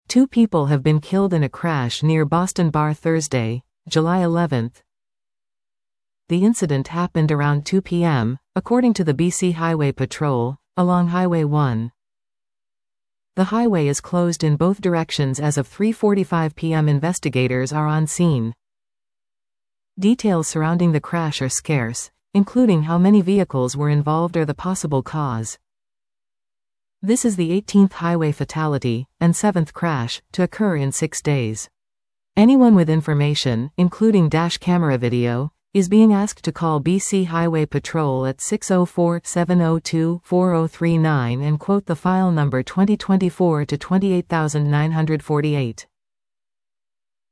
2 people have been killed in a crash near Boston Bar Thursday, July 11. The incident happened around 2 p.m., according to the BC Highway Patrol, along Highway 1. The highway is closed in both directions as of 3:45 p.m. Investigators are on scene. Details surrounding the crash are scarce, including how many vehicles were involved or the possible cause. This is the 18th highway fatality, and 7th crash, to occur in 6 days. Anyone with information, including dash camera video, is being asked to call BC Highway Patrol at 604-702-4039 and quote the file number 2024 to 28948.